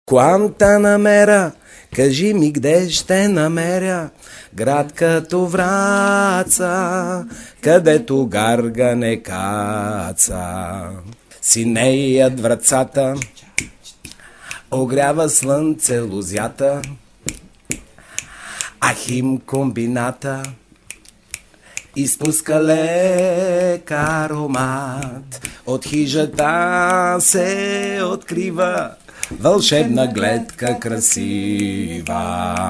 Quanta намера, кажи ми къде ще намеря град като Враца, където гарга не каца. Синеят врацата, огрява слънце лузята, а хим комбината изпуска лек аромат. От хижата се открива вълшебна гледка красива.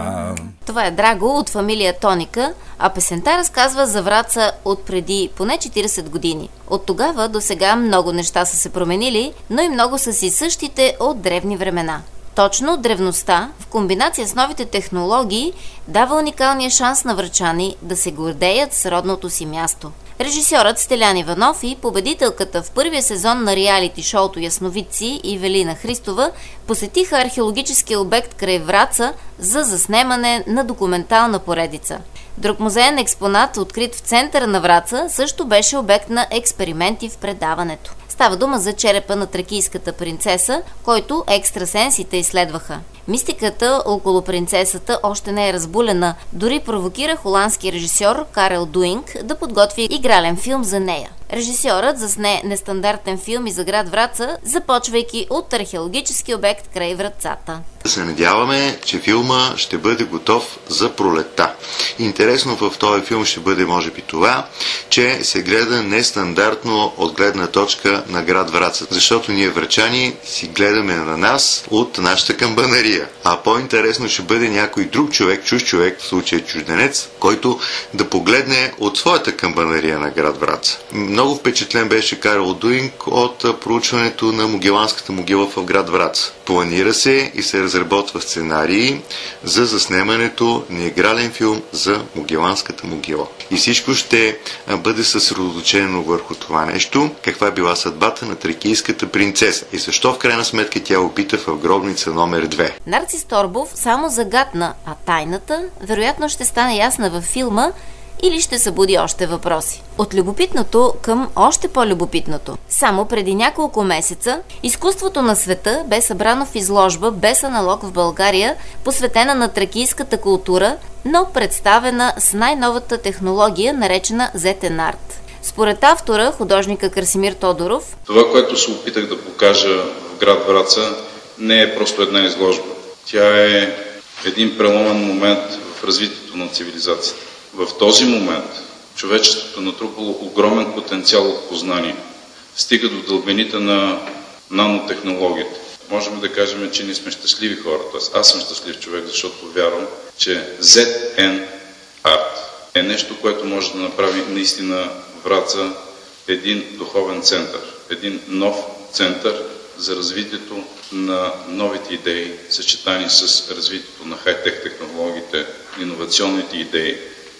Това е Драго от фамилия Тоника, а песента разказва за Враца от преди поне 40 години. От тогава до сега много неща са се променили, но и много са си същите от древни времена. Точно древността, в комбинация с новите технологии, дава уникалния шанс на врачани да се гордеят с родното си място. Режисьорът Стелян Иванов и победителката в първия сезон на реалити шоуто Ясновидци Ивелина Христова посетиха археологическия обект край Враца за заснемане на документална поредица. Друг музеен експонат, открит в центъра на Враца, също беше обект на експерименти в предаването. Става дума за черепа на тракийската принцеса, който екстрасенсите изследваха. Мистиката около принцесата още не е разбулена, дори провокира холандски режисьор Карел Дуинг да подготви игрален филм за нея. Режисьорът засне нестандартен филм и за град Враца, започвайки от археологически обект край вратцата. Се надяваме, че филма ще бъде готов за пролетта. Интересно в този филм ще бъде може би това, че се гледа нестандартно от гледна точка на град Враца. Защото ние врачани си гледаме на нас от нашата камбанария. А по-интересно ще бъде някой друг човек, чужд човек, в случая чужденец, който да погледне от своята камбанария на град Враца. Много впечатлен беше Карел Дуинг от проучването на Могиланската могила в град Враца. Планира се и се разработва сценарии за заснемането на игрален филм за Могиланската могила. И всичко ще бъде съсредоточено върху това нещо, каква е била съдбата на тракийската принцеса и защо в крайна сметка тя опита в гробница номер 2. Нарцис Торбов само загадна, а тайната вероятно ще стане ясна във филма или ще събуди още въпроси. От любопитното към още по-любопитното. Само преди няколко месеца изкуството на света бе събрано в изложба без аналог в България, посветена на тракийската култура, но представена с най-новата технология, наречена ZN Art. Според автора, художника Красимир Тодоров, това, което се опитах да покажа в град Враца, не е просто една изложба. Тя е един преломен момент в развитието на цивилизацията. В този момент човечеството натрупало огромен потенциал от познание. Стига до дълбините на нанотехнологията. Можем да кажем, че ние сме щастливи хора. Тоест, аз съм щастлив човек, защото вярвам, че ZN Art е нещо, което може да направи наистина Враца един духовен център. Един нов център за развитието на новите идеи, съчетани с развитието на хай-тек технологиите, иновационните идеи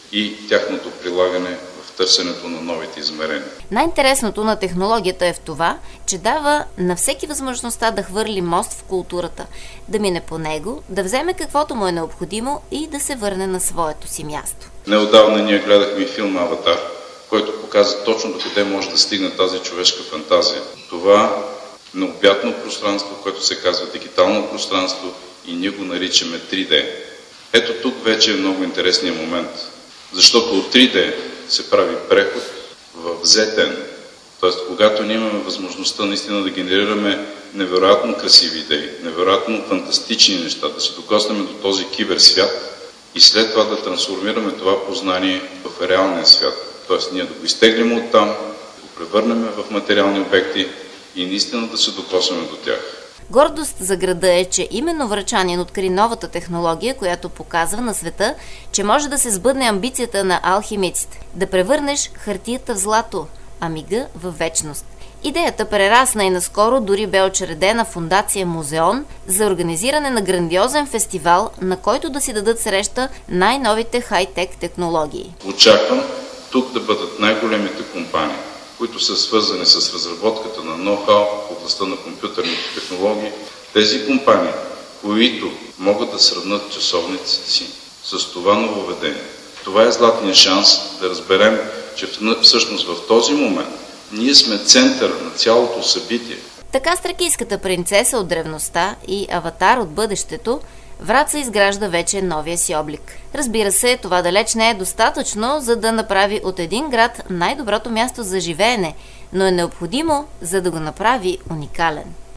и тяхното прилагане в търсенето на новите измерения. Най-интересното на технологията е в това, че дава на всеки възможността да хвърли мост в културата, да мине по него, да вземе каквото му е необходимо и да се върне на своето си място. Неотдавна ние гледахме филм «Аватар», който показва точно докъде може да стигне тази човешка фантазия. Това необятно пространство, което се казва дигитално пространство и ние го наричаме 3D. Ето тук вече е много интересният момент, защото от 3D се прави преход в ZN. Тоест, когато ние имаме възможността наистина да генерираме невероятно красиви идеи, невероятно фантастични неща, да се докоснем до този киберсвят и след това да трансформираме това познание в реалния свят. Тоест, ние да го изтеглим оттам, да го превърнем в материални обекти и наистина да се докоснем до тях. Гордост за града е, че именно врачанин откри новата технология, която показва на света, че може да се сбъдне амбицията на алхимиците – да превърнеш хартията в злато, а мига в вечност. Идеята прерасна и наскоро дори бе учредена фондация Музеон за организиране на грандиозен фестивал, на който да си дадат среща най-новите хай-тек технологии. Очаквам тук да бъдат най-големите компании, които са свързани с разработката на ноу-хау в областта на компютърните технологии. Тези компании, които могат да сравнат часовниците си с това нововведение. Това е златният шанс да разберем, че всъщност в този момент ние сме център на цялото събитие. Така с тракийската принцеса от древността и аватар от бъдещето, Враца изгражда вече новия си облик. Разбира се, това далеч не е достатъчно, за да направи от един град най-доброто място за живеене, но е необходимо, за да го направи уникален.